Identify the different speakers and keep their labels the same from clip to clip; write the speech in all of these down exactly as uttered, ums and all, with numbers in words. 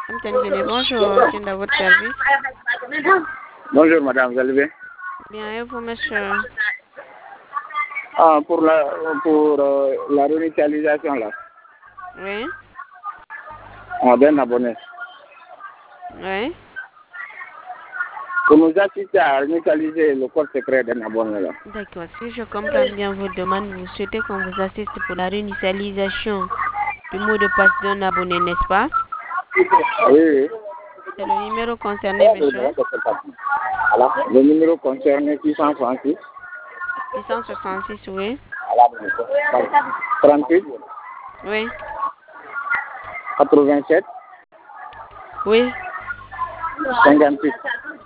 Speaker 1: Amtangele, bonjour, qui est dans votre service?
Speaker 2: Bonjour madame, vous allez bien?
Speaker 1: Bien, et vous monsieur?
Speaker 2: Ah, pour la pour euh, la réinitialisation là.
Speaker 1: Oui.
Speaker 2: On d'un abonné.
Speaker 1: Oui.
Speaker 2: Pour nous assister à réinitialiser le code secret d'un abonné là.
Speaker 1: D'accord, si je comprends bien votre demande, vous souhaitez qu'on vous assiste pour la réinitialisation du mot de passe d'un abonné, n'est-ce pas?
Speaker 2: Oui, oui.
Speaker 1: C'est le numéro concerné, monsieur?
Speaker 2: Le numéro concerné six cent soixante-six.
Speaker 1: six cent soixante-six, oui.
Speaker 2: trente-huit.
Speaker 1: Oui.
Speaker 2: quatre-vingt-sept.
Speaker 1: Oui.
Speaker 2: cinquante-huit.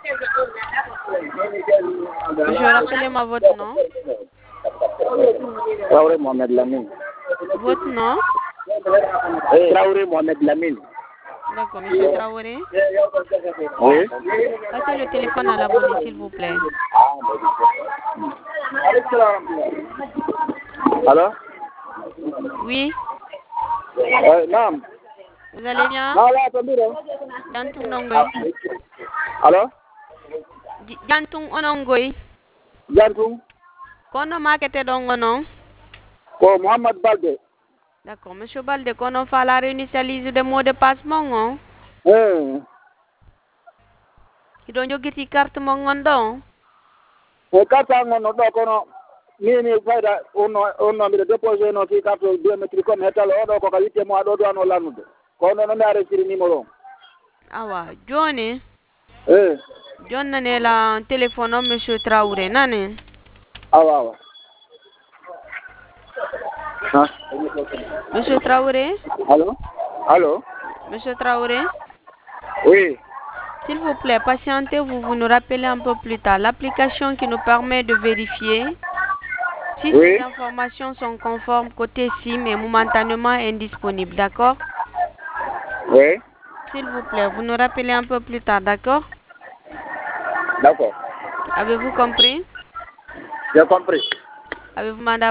Speaker 1: Monsieur, rappelez-moi votre nom.
Speaker 2: Traoré Mohamed Lamine.
Speaker 1: Votre nom?
Speaker 2: Traoré Mohamed Lamine.
Speaker 1: D'accord, monsieur Traoré.
Speaker 2: Oui.
Speaker 1: Passez le téléphone à l'abonné, s'il vous plaît.
Speaker 2: Alors?
Speaker 1: Oui.
Speaker 2: Euh, non.
Speaker 1: Vous allez bien?
Speaker 2: Non, là, attendez.
Speaker 1: Jantung Nongoy.
Speaker 2: Alors?
Speaker 1: Jantung Onongoy.
Speaker 2: Jantung.
Speaker 1: Kono makete dongo non?
Speaker 2: Ko Mohamed Balde.
Speaker 1: D'accord, monsieur Balde, kono fa la réinitialiser de mot de passe mongo?
Speaker 2: Eh.
Speaker 1: Ido jogiti carte mongon don?
Speaker 2: E carte ngono do kono ni ni fayda ono ono mi déposer no ki carte biométrique comme hetal o do ko ka yitte mo do do no lanude ko no mi are siri numéro.
Speaker 1: Awa, Johnny.
Speaker 2: Eh.
Speaker 1: John nane la téléphone o monsieur Traoré nane.
Speaker 2: Awa awa. Ah.
Speaker 1: Monsieur Traoré?
Speaker 2: Allô? Allô?
Speaker 1: Monsieur Traoré?
Speaker 2: Oui.
Speaker 1: S'il vous plaît, patientez-vous, vous nous rappelez un peu plus tard. L'application qui nous permet de vérifier si
Speaker 2: Oui.
Speaker 1: ces informations sont conformes côté SIM est momentanément indisponible, d'accord?
Speaker 2: Oui.
Speaker 1: S'il vous plaît, vous nous rappelez un peu plus tard, d'accord?
Speaker 2: D'accord.
Speaker 1: Avez-vous compris?
Speaker 2: J'ai compris.
Speaker 1: Avez-vous demandé